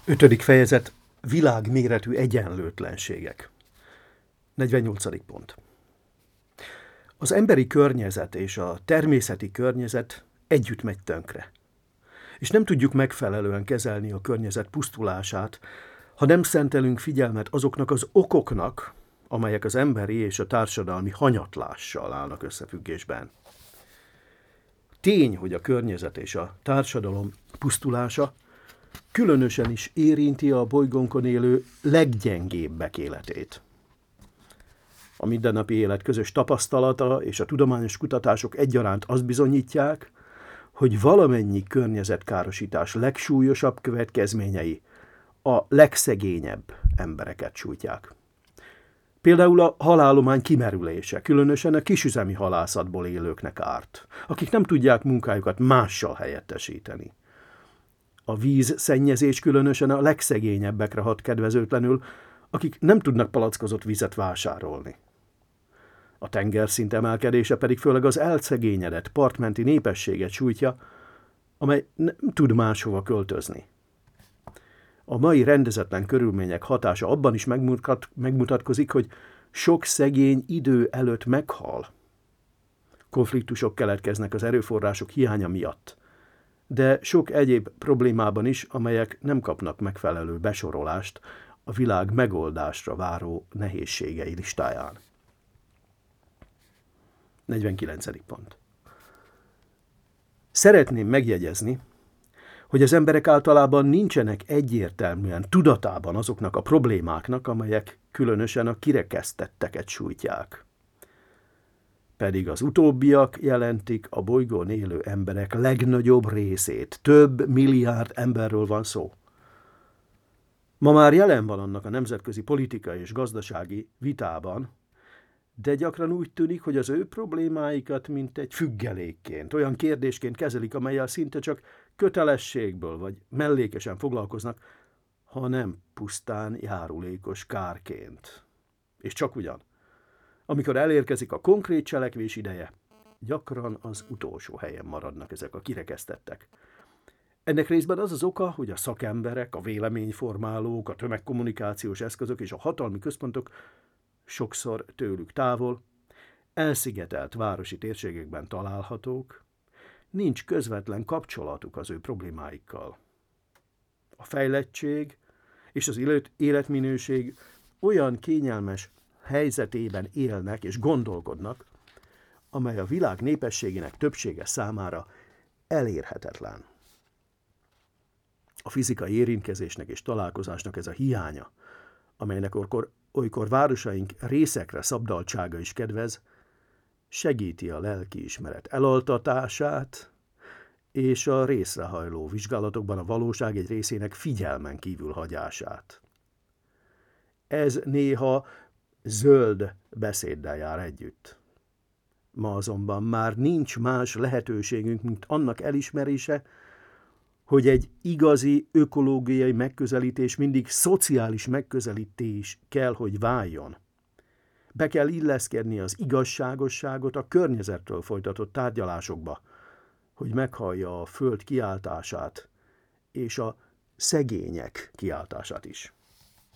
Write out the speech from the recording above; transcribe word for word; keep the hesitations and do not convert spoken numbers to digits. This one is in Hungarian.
Ötödik fejezet: világméretű egyenlőtlenségek. negyvennyolcadik pont. Az emberi környezet és a természeti környezet együtt megy tönkre. És nem tudjuk megfelelően kezelni a környezet pusztulását, ha nem szentelünk figyelmet azoknak az okoknak, amelyek az emberi és a társadalmi hanyatlással állnak összefüggésben. Tény, hogy a környezet és a társadalom pusztulása különösen is érinti a bolygónkon élő leggyengébbek életét. A mindennapi élet közös tapasztalata és a tudományos kutatások egyaránt azt bizonyítják, hogy valamennyi környezetkárosítás legsúlyosabb következményei a legszegényebb embereket sújtják. Például a halállomány kimerülése, különösen a kisüzemi halászatból élőknek árt, akik nem tudják munkájukat mással helyettesíteni. A vízszennyezés különösen a legszegényebbekre hat kedvezőtlenül, akik nem tudnak palackozott vizet vásárolni. A tengerszint emelkedése pedig főleg az elszegényedett partmenti népességet sújtja, amely nem tud máshova költözni. A mai rendezetlen körülmények hatása abban is megmutat, megmutatkozik, hogy sok szegény idő előtt meghal. Konfliktusok keletkeznek az erőforrások hiánya miatt, de sok egyéb problémában is, amelyek nem kapnak megfelelő besorolást a világ megoldásra váró nehézségei listáján. negyvenkilencedik pont. Szeretném megjegyezni, hogy az emberek általában nincsenek egyértelműen tudatában azoknak a problémáknak, amelyek különösen a kirekesztetteket sújtják. Pedig az utóbbiak jelentik a bolygón élő emberek legnagyobb részét. Több milliárd emberről van szó. Ma már jelen van annak a nemzetközi politikai és gazdasági vitában, de gyakran úgy tűnik, hogy az ő problémáikat mint egy függelékként, olyan kérdésként kezelik, amellyel szinte csak kötelességből vagy mellékesen foglalkoznak, hanem pusztán járulékos kárként. És csak ugyan, amikor elérkezik a konkrét cselekvés ideje, gyakran az utolsó helyen maradnak ezek a kirekesztettek. Ennek részben az az oka, hogy a szakemberek, a véleményformálók, a tömegkommunikációs eszközök és a hatalmi központok sokszor tőlük távol, elszigetelt városi térségekben találhatók, nincs közvetlen kapcsolatuk az ő problémáikkal. A fejlettség és az életminőség olyan kényelmes helyzetében élnek és gondolkodnak, amely a világ népességének többsége számára elérhetetlen. A fizikai érintkezésnek és találkozásnak ez a hiánya, amelynek olykor, olykor városaink részekre szabdaltsága is kedvez, segíti a lelkiismeret elaltatását, és a részrehajló vizsgálatokban a valóság egy részének figyelmen kívül hagyását. Ez néha zöld beszéddel jár együtt. Ma azonban már nincs más lehetőségünk, mint annak elismerése, hogy egy igazi ökológiai megközelítés mindig szociális megközelítés kell, hogy váljon. Be kell illeszkedni az igazságosságot a környezetről folytatott tárgyalásokba, hogy meghallja a föld kiáltását és a szegények kiáltását is.